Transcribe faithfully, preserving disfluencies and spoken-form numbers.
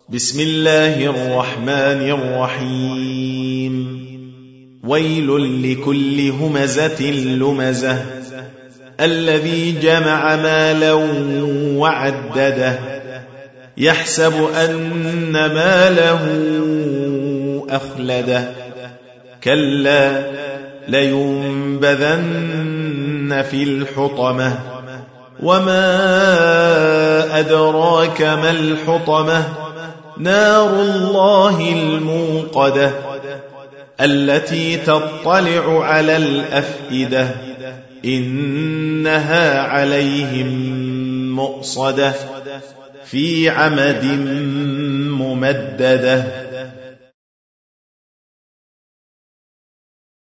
بسم الله الرحمن الرحيم ويل لكل همزة لمزة الذي جمع مالا وعدده يحسب أن ماله أخلده كلا لينبذن في الحطمة وما أدراك ما الحطمة نار الله الموقدة التي تطلع على الأفئدة إنها عليهم مؤصدة في عمد ممددة.